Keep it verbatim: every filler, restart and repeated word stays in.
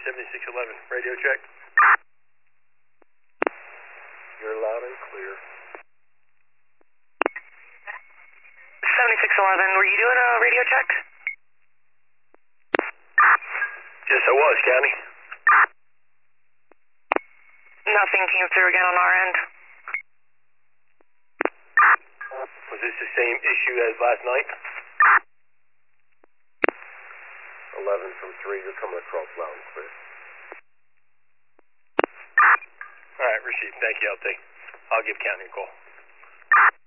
seventy-six eleven. Radio check. You're loud and clear. seventy-six eleven, were you doing a radio check? Yes, I was, County. Nothing came through again on our end. Was this the same issue as last night? eleven from three, you're coming across loud and clear. All right, received. Thank you, L T. I'll give County a call.